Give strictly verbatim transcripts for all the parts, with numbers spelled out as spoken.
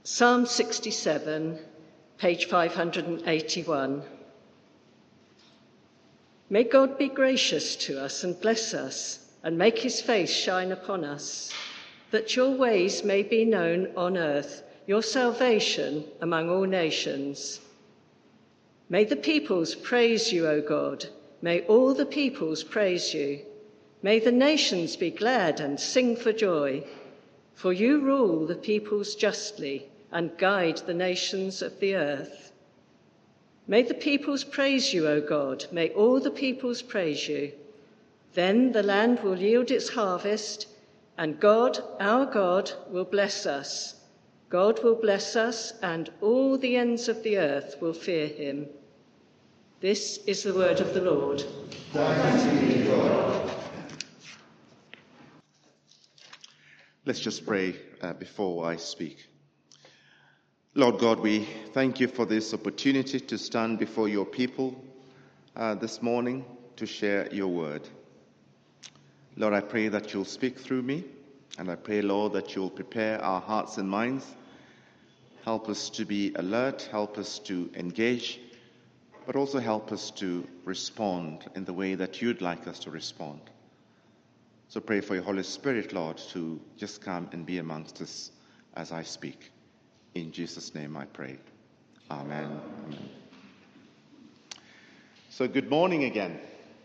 Psalm sixty-seven, page five hundred eighty-one. May God be gracious to us and bless us, and make his face shine upon us, that your ways may be known on earth, your salvation among all nations. May the peoples praise you, O God. May all the peoples praise you. May the nations be glad and sing for joy. For you rule the peoples justly and guide the nations of the earth. May the peoples praise you, O God. May all the peoples praise you. Then the land will yield its harvest, and God, our God, will bless us. God will bless us, and all the ends of the earth will fear him. This is the word of the Lord. Thanks be to God. Let's just pray uh, before I speak. Lord God, we thank you for this opportunity to stand before your people uh, this morning to share your word. Lord, I pray that you'll speak through me, and I pray, Lord, that you'll prepare our hearts and minds. Help us to be alert, help us to engage, but also help us to respond in the way that you'd like us to respond. So pray for your Holy Spirit, Lord, to just come and be amongst us as I speak. In Jesus' name I pray. Amen. Amen. So good morning again.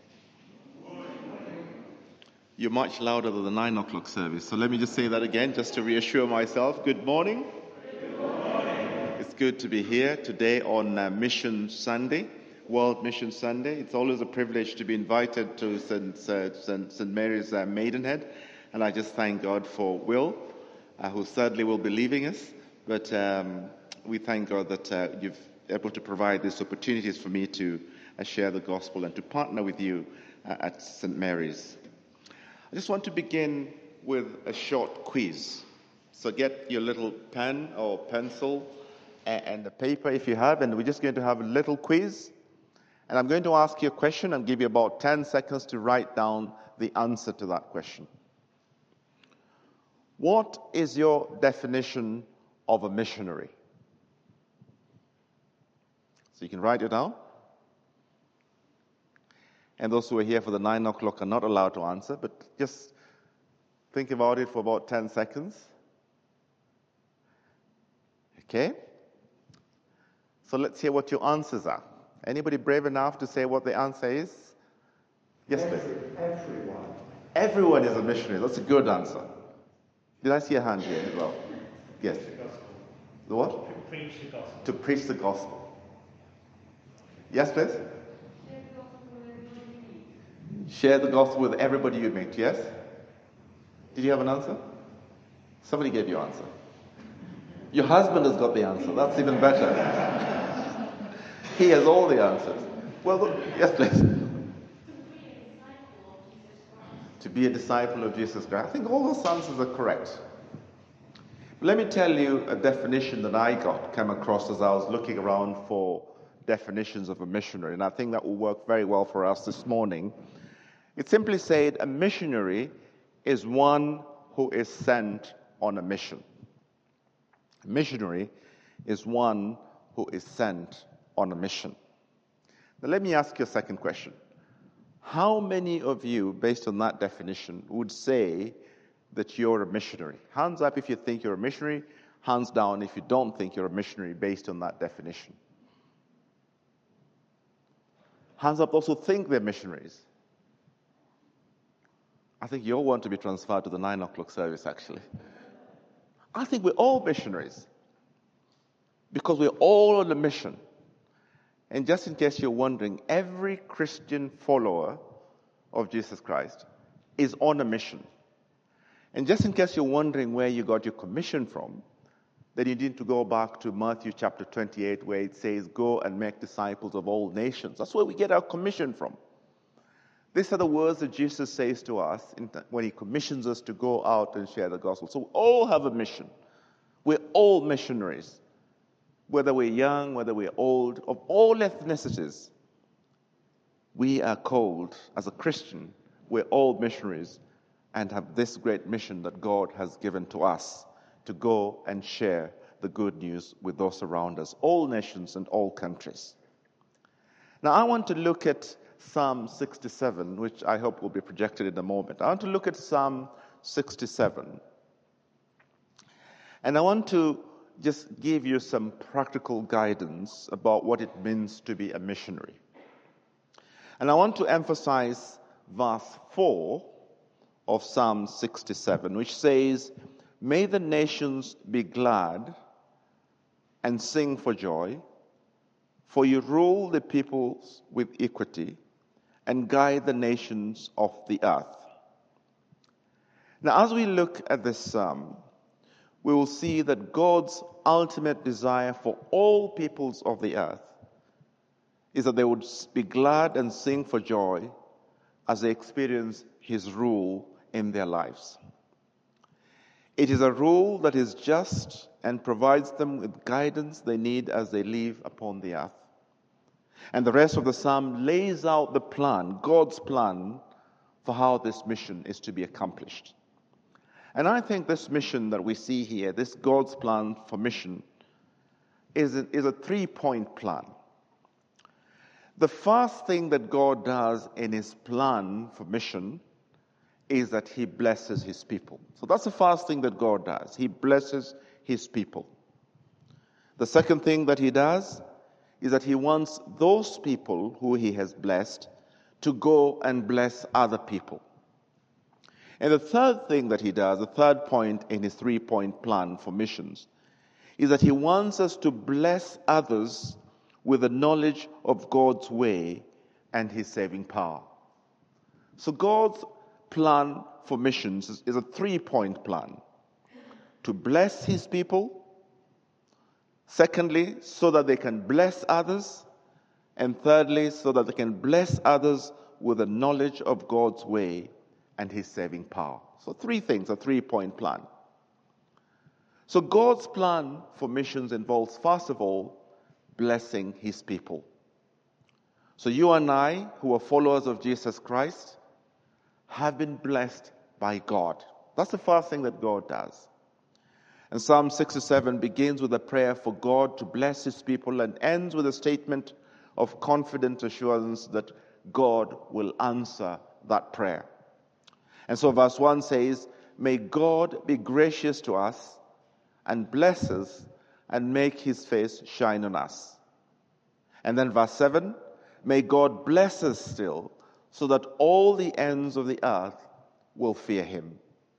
You're much louder than the nine o'clock service. So let me just say that again, just to reassure myself. Good morning. Good morning. It's good to be here today on uh, Mission Sunday, World Mission Sunday. It's always a privilege to be invited to Saint Uh, Saint Saint Mary's uh, Maidenhead. And I just thank God for Will, uh, who sadly will be leaving us. But um, we thank God that uh, you've been able to provide these opportunities for me to uh, share the gospel and to partner with you uh, at Saint Mary's. I just want to begin with a short quiz. So get your little pen or pencil and, and the paper if you have, and we're just going to have a little quiz. And I'm going to ask you a question and give you about ten seconds to write down the answer to that question. What is your definition of a missionary? So you can write it down. And those who are here for the nine o'clock are not allowed to answer, but just think about it for about ten seconds. Okay? So let's hear what your answers are. Anybody brave enough to say what the answer is? Yes, please. Everyone. Everyone is a missionary. That's a good answer. Did I see a hand here as well? Yes. The what? To preach the gospel. To preach the gospel. Yes, please. Share the gospel with everybody you meet. Yes? Did you have an answer? Somebody gave you an answer. Your husband has got the answer. That's even better. He has all the answers. Well, look, yes, please. To be a disciple of Jesus Christ. I think all those answers are correct. Let me tell you a definition that I got, came across as I was looking around for definitions of a missionary, and I think that will work very well for us this morning. It simply said a missionary is one who is sent on a mission. A missionary is one who is sent on a mission. Now let me ask you a second question. How many of you, based on that definition, would say that you're a missionary? Hands up if you think you're a missionary. Hands down if you don't think you're a missionary based on that definition. Hands up those who think they're missionaries. I think you all want to be transferred to the nine o'clock service, actually. I think we're all missionaries because we're all on a mission. And just in case you're wondering, every Christian follower of Jesus Christ is on a mission. And just in case you're wondering where you got your commission from, then you need to go back to Matthew chapter twenty-eight, where it says, go and make disciples of all nations. That's where we get our commission from. These are the words that Jesus says to us when he commissions us to go out and share the gospel. So we all have a mission. We're all missionaries. Whether we're young, whether we're old, of all ethnicities, we are called, as a Christian, we're all missionaries and have this great mission that God has given to us to go and share the good news with those around us, all nations and all countries. Now, I want to look at Psalm sixty-seven, which I hope will be projected in a moment. I want to look at Psalm sixty-seven. And I want to just give you some practical guidance about what it means to be a missionary. And I want to emphasize verse four of Psalm sixty-seven, which says, "May the nations be glad and sing for joy, for you rule the peoples with equity and guide the nations of the earth." Now, as we look at this psalm, we will see that God's ultimate desire for all peoples of the earth is that they would be glad and sing for joy as they experience His rule in their lives. It is a rule that is just and provides them with guidance they need as they live upon the earth. And the rest of the psalm lays out the plan, God's plan, for how this mission is to be accomplished. And I think this mission that we see here, this God's plan for mission, is a, is a three-point plan. The first thing that God does in His plan for mission is that He blesses His people. So that's the first thing that God does. He blesses His people. The second thing that He does is that He wants those people who He has blessed to go and bless other people. And the third thing that He does, the third point in His three-point plan for missions, is that He wants us to bless others with the knowledge of God's way and His saving power. So God's plan for missions is, is a three-point plan. To bless His people, secondly, so that they can bless others, and thirdly, so that they can bless others with the knowledge of God's way and His saving power. So three things, a three-point plan. So God's plan for missions involves, first of all, blessing His people. So you and I, who are followers of Jesus Christ, have been blessed by God. That's the first thing that God does. And Psalm sixty-seven begins with a prayer for God to bless His people and ends with a statement of confident assurance that God will answer that prayer. And so verse one says, "May God be gracious to us and bless us and make His face shine on us." And then verse seven, "May God bless us still so that all the ends of the earth will fear Him."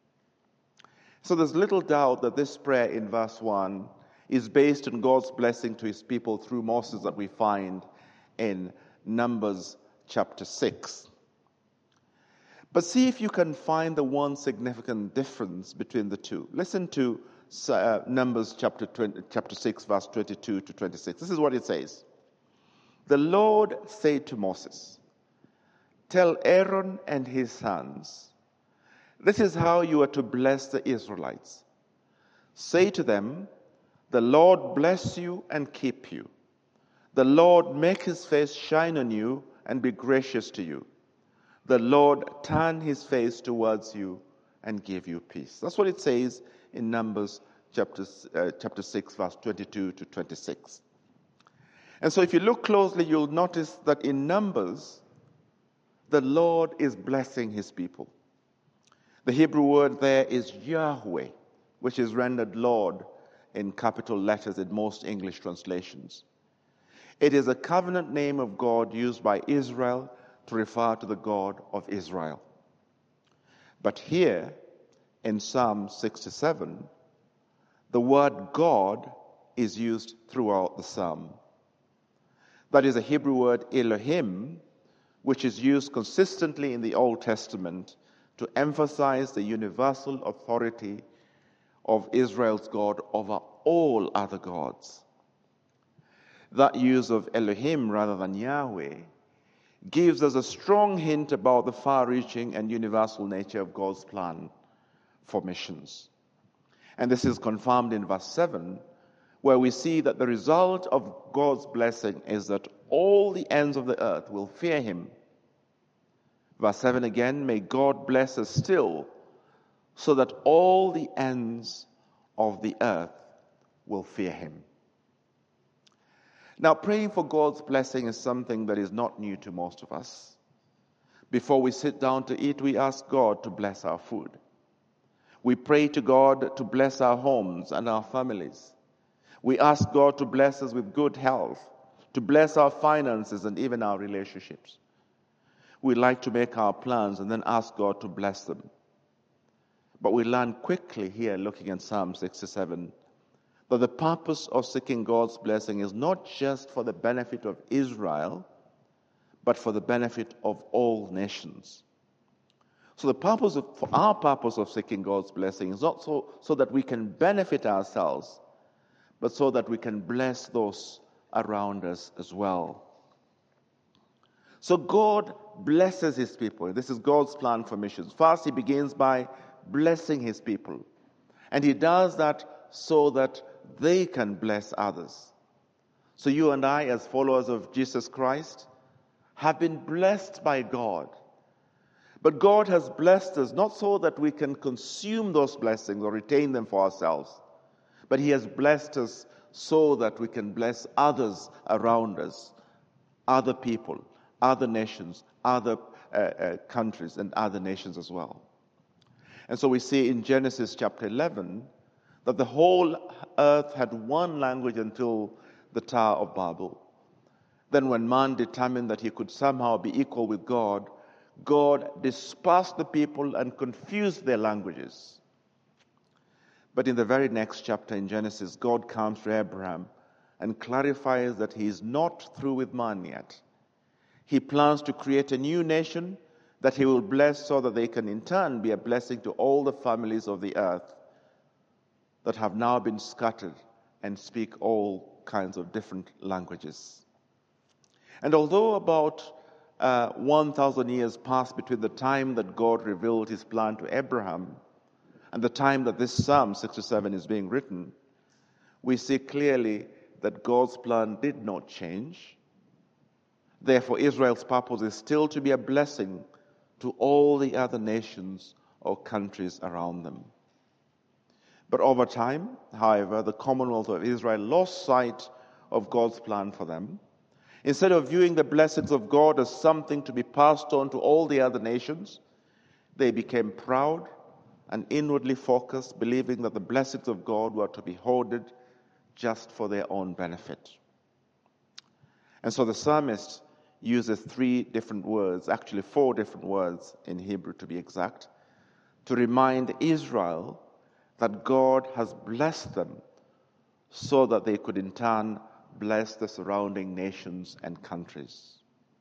So there's little doubt that this prayer in verse one is based on God's blessing to His people through Moses that we find in Numbers chapter six. But see if you can find the one significant difference between the two. Listen to uh, Numbers chapter twenty, chapter six, verse twenty-two to twenty-six. This is what it says. "The Lord said to Moses, 'Tell Aaron and his sons, this is how you are to bless the Israelites. Say to them, the Lord bless you and keep you. The Lord make His face shine on you and be gracious to you. The Lord turn His face towards you and give you peace.'" That's what it says in Numbers chapter, uh, chapter six, verse twenty-two to twenty-six. And so if you look closely, you'll notice that in Numbers, the Lord is blessing His people. The Hebrew word there is Yahweh, which is rendered Lord in capital letters in most English translations. It is a covenant name of God used by Israel to refer to the God of Israel. But here, in Psalm sixty-seven, the word God is used throughout the psalm. That is a Hebrew word Elohim, which is used consistently in the Old Testament to emphasize the universal authority of Israel's God over all other gods. That use of Elohim rather than Yahweh gives us a strong hint about the far-reaching and universal nature of God's plan for missions. And this is confirmed in verse seven, where we see that the result of God's blessing is that all the ends of the earth will fear Him. Verse seven again, "May God bless us still, so that all the ends of the earth will fear him. Now, praying for God's blessing is something that is not new to most of us. Before we sit down to eat, we ask God to bless our food. We pray to God to bless our homes and our families. We ask God to bless us with good health, to bless our finances and even our relationships. We like to make our plans and then ask God to bless them. But we learn quickly here, looking at Psalm sixty-seven, that the purpose of seeking God's blessing is not just for the benefit of Israel, but for the benefit of all nations. So the purpose of, for our purpose of seeking God's blessing is not so, so that we can benefit ourselves, but so that we can bless those around us as well. So God blesses his people. This is God's plan for missions. First, he begins by blessing his people. And he does that so that they can bless others. So you and I, as followers of Jesus Christ, have been blessed by God. But God has blessed us not so that we can consume those blessings or retain them for ourselves, but he has blessed us so that we can bless others around us, other people, other nations, other uh, uh, countries, and other nations as well. And so we see in Genesis chapter eleven that the whole earth had one language until the Tower of Babel. Then when man determined that he could somehow be equal with God, God dispersed the people and confused their languages. But in the very next chapter in Genesis, God comes to Abraham and clarifies that he is not through with man yet. He plans to create a new nation that he will bless so that they can in turn be a blessing to all the families of the earth that have now been scattered and speak all kinds of different languages. And although about uh, one thousand years passed between the time that God revealed his plan to Abraham and the time that this Psalm sixty-seven is being written, we see clearly that God's plan did not change. Therefore, Israel's purpose is still to be a blessing to all the other nations or countries around them. But over time, however, the Commonwealth of Israel lost sight of God's plan for them. Instead of viewing the blessings of God as something to be passed on to all the other nations, they became proud and inwardly focused, believing that the blessings of God were to be hoarded just for their own benefit. And so the psalmist uses three different words, actually four different words in Hebrew to be exact, to remind Israel that God has blessed them so that they could in turn bless the surrounding nations and countries.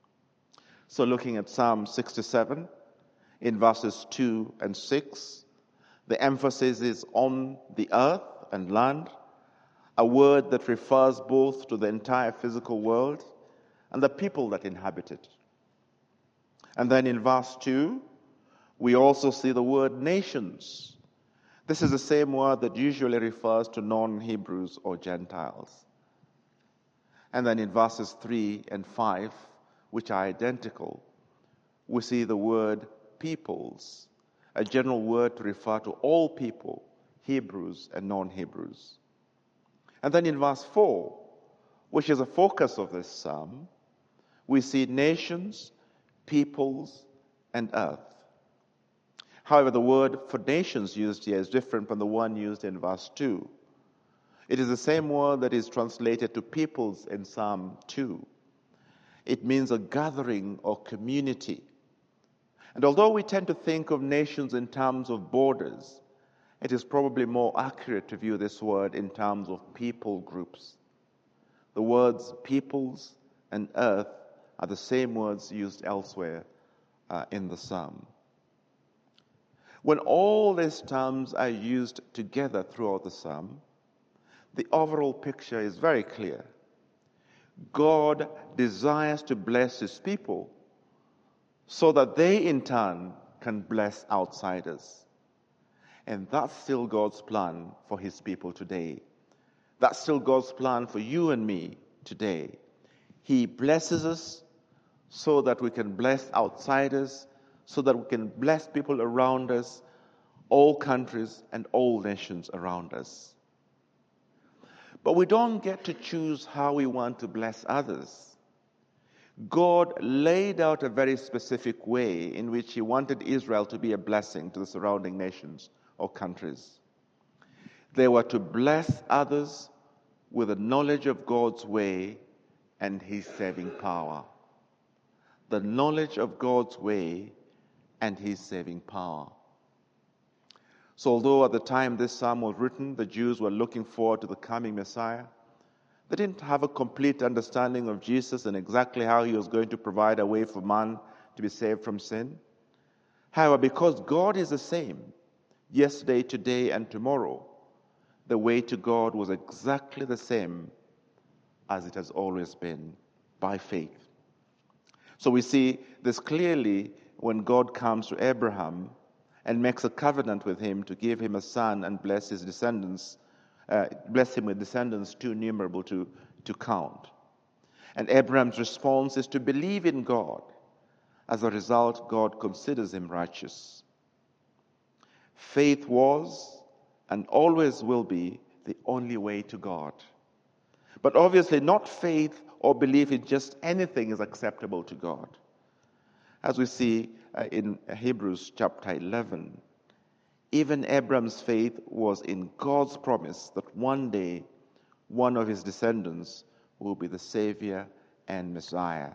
So looking at Psalm sixty-seven, in verses two and six, the emphasis is on the earth and land, a word that refers both to the entire physical world and the people that inhabit it. And then in verse two, we also see the word nations. This is the same word that usually refers to non-Hebrews or Gentiles. And then in verses three and five, which are identical, we see the word peoples, a general word to refer to all people, Hebrews and non-Hebrews. And then in verse four, which is a focus of this psalm, we see nations, peoples, and earth. However, the word for nations used here is different from the one used in verse two. It is the same word that is translated to peoples in Psalm two. It means a gathering or community. And although we tend to think of nations in terms of borders, it is probably more accurate to view this word in terms of people groups. The words peoples and earth are the same words used elsewhere uh, in the psalm. When all these terms are used together throughout the psalm, the overall picture is very clear. God desires to bless his people so that they in turn can bless outsiders. And that's still God's plan for his people today. That's still God's plan for you and me today. He blesses us so that we can bless outsiders, so that we can bless people around us, all countries and all nations around us. But we don't get to choose how we want to bless others. God laid out a very specific way in which he wanted Israel to be a blessing to the surrounding nations or countries. They were to bless others with the knowledge of God's way and his saving power. The knowledge of God's way and his saving power. So although at the time this psalm was written, the Jews were looking forward to the coming Messiah, they didn't have a complete understanding of Jesus and exactly how he was going to provide a way for man to be saved from sin. However, because God is the same, yesterday, today, and tomorrow, the way to God was exactly the same as it has always been, by faith. So we see this clearly when God comes to Abraham and makes a covenant with him to give him a son and bless his descendants, uh, bless him with descendants too innumerable to, to count. And Abraham's response is to believe in God. As a result, God considers him righteous. Faith was and always will be the only way to God. But obviously not faith or belief in just anything is acceptable to God. As we see uh, in Hebrews chapter eleven, even Abraham's faith was in God's promise that one day one of his descendants will be the Savior and Messiah.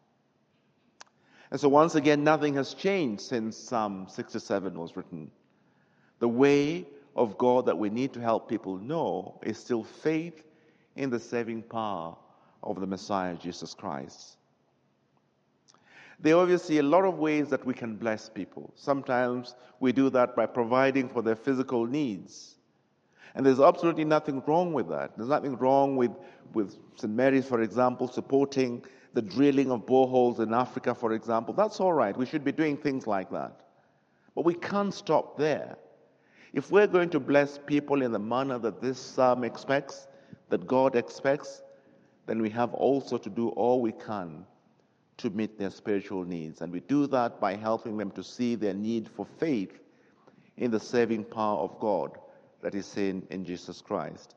And so once again, nothing has changed since Psalm sixty-seven was written. The way of God that we need to help people know is still faith in the saving power of the Messiah, Jesus Christ. There are obviously a lot of ways that we can bless people. Sometimes we do that by providing for their physical needs. And there's absolutely nothing wrong with that. There's nothing wrong with, with Saint Mary's, for example, supporting the drilling of boreholes in Africa, for example. That's all right. We should be doing things like that. But we can't stop there. If we're going to bless people in the manner that this psalm expects, that God expects, then we have also to do all we can to meet their spiritual needs. And we do that by helping them to see their need for faith in the saving power of God that is seen in Jesus Christ.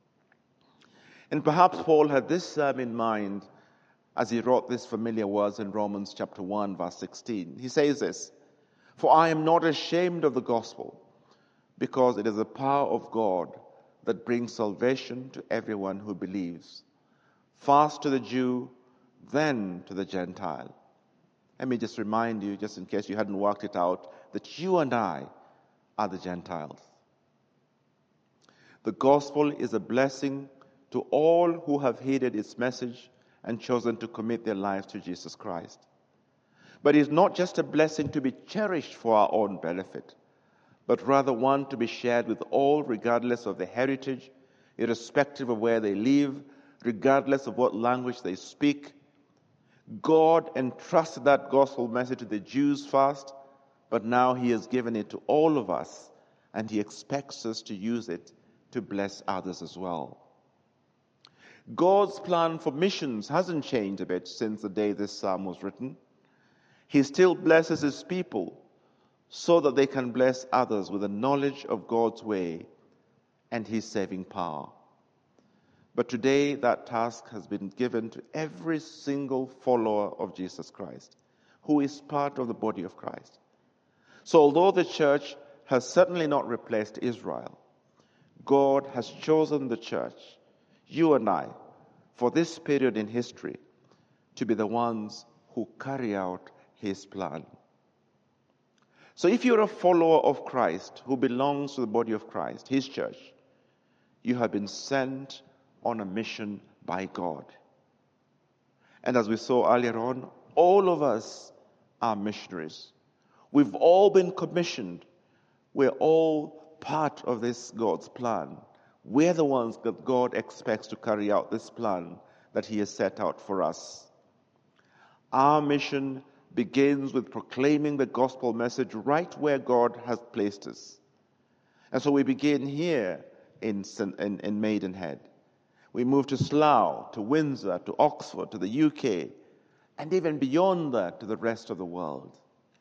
And perhaps Paul had this psalm in mind as he wrote these familiar words in Romans chapter one, verse sixteen. He says this, "For I am not ashamed of the gospel, because it is the power of God that brings salvation to everyone who believes, first to the Jew, then to the Gentile." Let me just remind you, just in case you hadn't worked it out, that you and I are the Gentiles. The gospel is a blessing to all who have heeded its message and chosen to commit their lives to Jesus Christ. But it's not just a blessing to be cherished for our own benefit, but rather one to be shared with all regardless of their heritage, irrespective of where they live, regardless of what language they speak. God entrusted that gospel message to the Jews first, but now he has given it to all of us, and he expects us to use it to bless others as well. God's plan for missions hasn't changed a bit since the day this psalm was written. He still blesses his people so that they can bless others with the knowledge of God's way and his saving power. But today that task has been given to every single follower of Jesus Christ, who is part of the body of Christ. So although the church has certainly not replaced Israel, God has chosen the church, you and I, for this period in history, to be the ones who carry out his plan. So if you're a follower of Christ who belongs to the body of Christ, his church, you have been sent on a mission by God. And as we saw earlier on, all of us are missionaries. We've all been commissioned. We're all part of this God's plan. We're the ones that God expects to carry out this plan that he has set out for us. Our mission begins with proclaiming the gospel message right where God has placed us. And so we begin here in, in, in Maidenhead. We move to Slough, to Windsor, to Oxford, to the U K, and even beyond that to the rest of the world.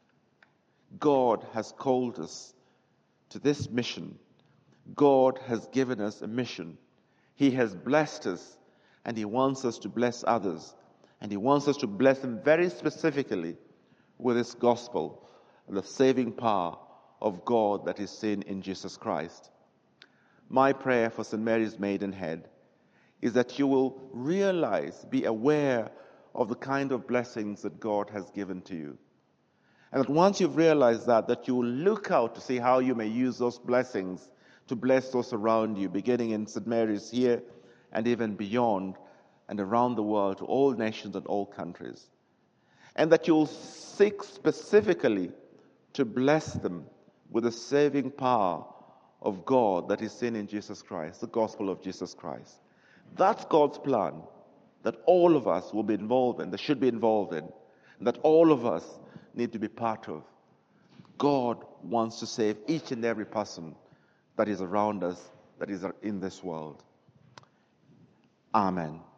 God has called us to this mission. God has given us a mission. He has blessed us, and He wants us to bless others. And He wants us to bless them very specifically with His gospel, the saving power of God that is seen in Jesus Christ. My prayer for Saint Mary's Maidenhead is that you will realize, be aware of the kind of blessings that God has given to you. And that once you've realized that, that you will look out to see how you may use those blessings to bless those around you, beginning in Saint Mary's here and even beyond and around the world to all nations and all countries. And that you'll seek specifically to bless them with the saving power of God that is seen in Jesus Christ, the gospel of Jesus Christ. That's God's plan that all of us will be involved in, that should be involved in, and that all of us need to be part of. God wants to save each and every person that is around us, that is in this world. Amen.